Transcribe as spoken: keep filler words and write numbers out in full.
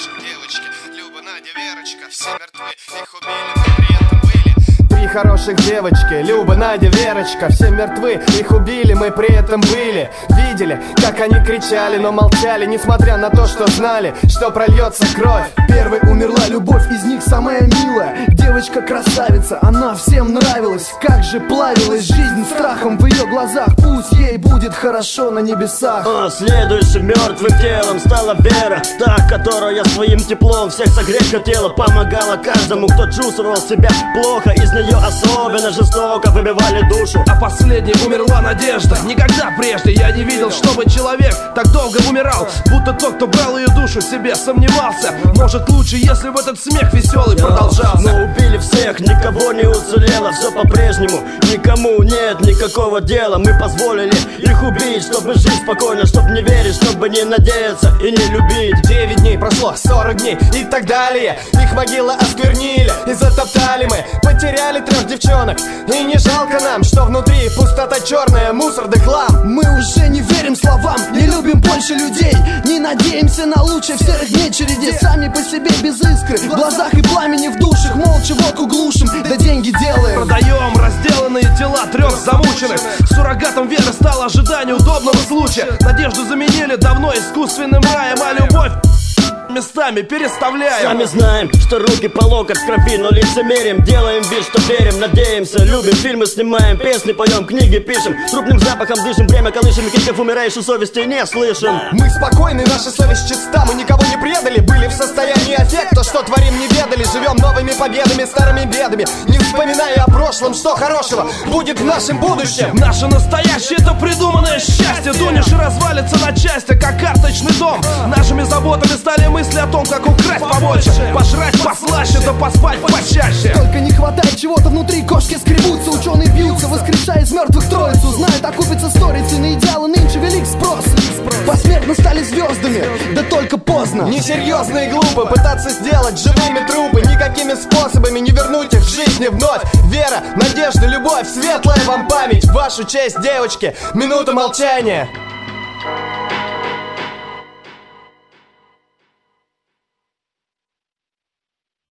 хороших девочки. Люба, Надя, Верочка, все мертвы, их убили, но при этом были. Три хороших девочки, Люба, Надя, Верочка, все мертвы, их убили, мы при этом были. Видели, как они кричали, но молчали, несмотря на то, что знали, что прольется кровь. Первой умерла любовь, из них самая милая. Девочка красавица, она всем нравилась. Как же плавилась жизнь страхом в ее глазах. Пусть ей будет хорошо на небесах. А следующим мертвым телом стала Вера, та, которая своим теплом всех согреть хотела. Помогала каждому, кто чувствовал себя плохо. Из нее особенно жестоко выбивали душу. А последней умерла Надежда. Никогда прежде я не видел, чтобы человек так долго умирал. Будто тот, кто брал ее душу, себе сомневался. Может лучше, если бы этот смех веселый продолжался. Но убили всех, никого не уцелело. Все по-прежнему, никому нет никакого дела. Мы позволили их убить, чтобы жить спокойно, чтобы не верить, чтобы не надеяться и не любить. Девять дней прошло, сорок дней и так далее. Их могилы осквернили и затоптали мы. Потеряли трех девчонок, и не жалко нам, что внутри пустота черная, мусор да хлам. Мы уже не верим словам, не любим больше людей. Не надеемся на лучшее в серых дней череде. Сами по себе без искры, в глазах и пламени в душах. Молча водку глушим, да деньги делаем. Продаем разделанные тела трех замученных. Суррогатом веры стало ожидание удобного случая. Надежду заменили давно искусственным раем, а любовь местами переставляем. Сами знаем, что руки по локоть в крови, но лицемерим. Делаем вид, что верим, надеемся, любим. Фильмы снимаем, песни поем, книги пишем. Трупным запахом дышим, время колышем. Криков умирающей совести не слышим. Мы спокойны, наша совесть чиста. Мы никого не предали, были в состоянии аффекта. Что творим, не ведали, живем новыми победами, старыми бедами. Не вспоминая о прошлом, что хорошего будет в нашем будущем. Наше настоящее — это придуманное счастье. Дунешь и развалится на части, как карточный дом. Нашими заботами стали мысли о том, как украсть побольше, пожрать послаще, да поспать почаще. Только не хватает чего-то внутри, кошки скребутся. Ученые бьются, воскрешая из мертвых троицу. Знают, окупится сторицей, на идеалы нынче велик спрос. Посмертно стали звездами, да только поздно. Несерьезно и глупо пытаться сделать живыми трупы. Никакими способами не вернуть их в жизни вновь. Вера, надежда, любовь, светлая вам память. В вашу честь, девочки, минута молчания.